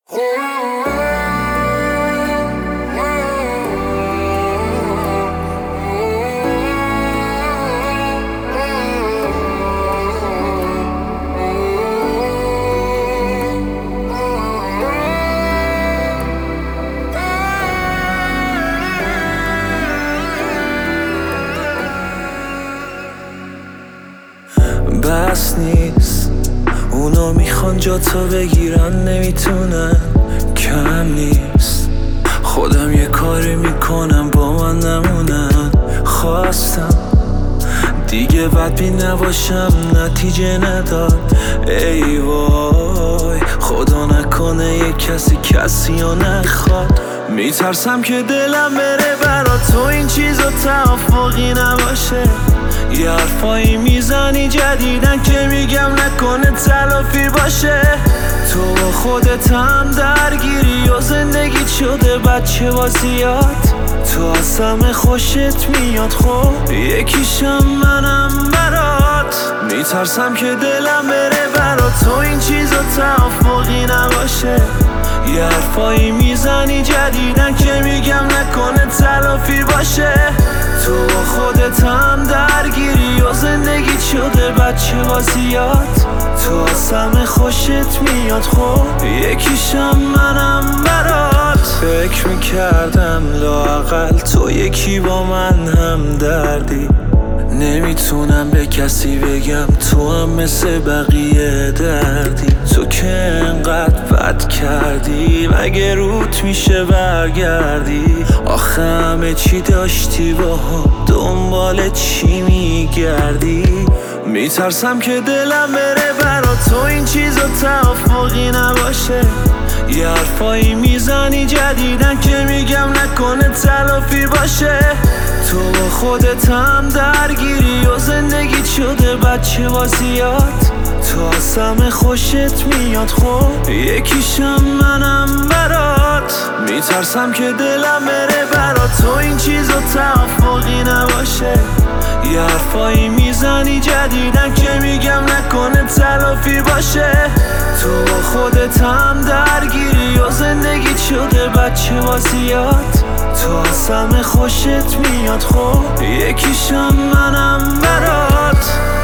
بس نیست اونا میخوان جا تا بگیرن، نمیتونن، کم نیست. خودم یه کاری میکنم با من نمونن. خواستم دیگه بدبین نباشم، نتیجه نداد. ای وای خدا نکنه یه کسی رو نخواد. میترسم که دلم بره برا تو این چیزا توافقی نباشه. یه حرفایی میزنی جدیدن که میگم نکنه تلافی باشه. تو با خودت هم درگیری و زندگیت شده بچه بازیات. تو از همه خوشت میاد، خب یکیشم منم برات. میترسم که دلم بره برا تو این چیزا توافقی نباشه. یه حرفایی میزنی جدیدن که میگم نکنه تلافی باشه. تو با خودت هم درگیری و زندگیت شده بچه بازیات. تو از همه خوشت میاد، خب یکیشم منم برات. فکر میکردم لااقل تو یکی با من هم دردی. نمیتونم به کسی بگم تو هم مثل بقیه دردی. تو که انقدر بد کردی مگه روت میشه برگردی؟ آخه همه چی داشتی با هم، دنبال چی میگردی؟ میترسم که دلم بره برا تو این چیزا توافقی نباشه. یه حرفایی میزنی جدیدن که میگم نکنه تلافی باشه. تو با خودت هم درگیری و زندگیت شده بچه بازیات. تو از همه خوشت میاد، خب یکیشم منم برات. میترسم که دلم بره برا تو این چیزا توافقی نباشه. یه حرفایی میزنی جدیدن که میگم نکنه تلافی باشه. تو با خودت هم درگیری و زندگیت شده بچه بازیات. تو از همه خوشت میاد، خب یکیشم منم برات.